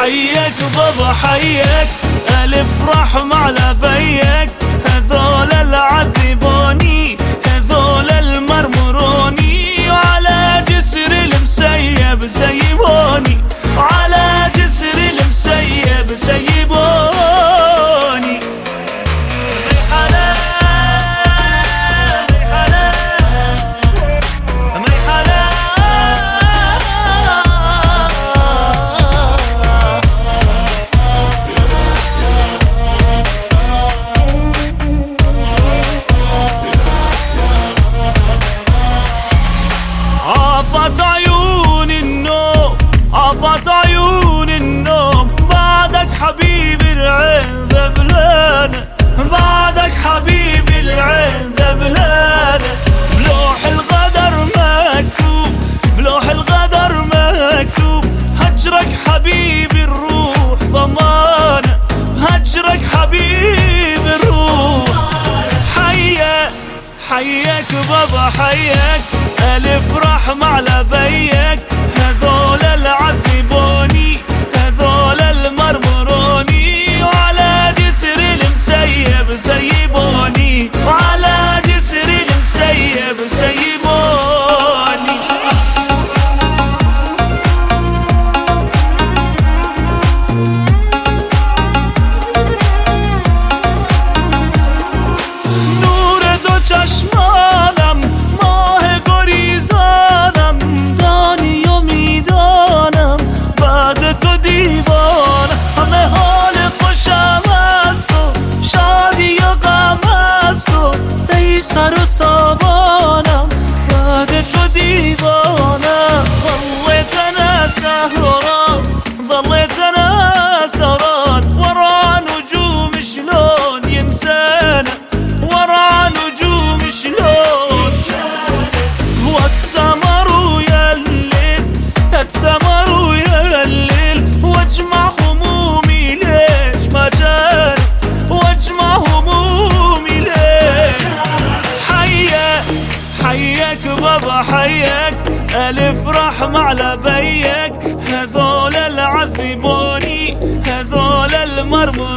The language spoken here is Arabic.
حيك بابا حيك، ألف رحمة على بيك، هذول العذبوني هذول المرمروني، وعلى جسر المسيب سيبوني، وعلى جسر المسيب سيبوني. عافت عيون النوم، عافت عيون النوم، بعدك حبيبي العين ذبلانة، بعدك حبيبي العين ذبلانة. بلوح الغدر مكتوب، بلوح الغدر مكتوب، هجرك حبيبي الروح ضمانة، هجرك حبيبي الروح. حيك حيك بابا حيك، ألف رحمة على بيك، هذول العذبوني هذول المرمروني، وعلى جسر المسيب سيبوني، وعلى جسر المسيب سيبوني. نور دو چشمانم، ماه گریزانم، دانی و میدانم بعد تو دیوانم، همه حال خوشم است و شادی و غم است و ای سر و سامانم بعد تو دیوانم. ظليت انا سهران، ظليت انا سهران، ورا نجوم شلون ينسانا، ورا نجوم شلون واتسمروا يا الليل، اتسمروا يا الليل، واجمع همومي ليش ما جاني، واجمع همومي ليش. حيك حيك بابا حيك، ألف رحمة على بيك، هذول العذبوني هذول المرمى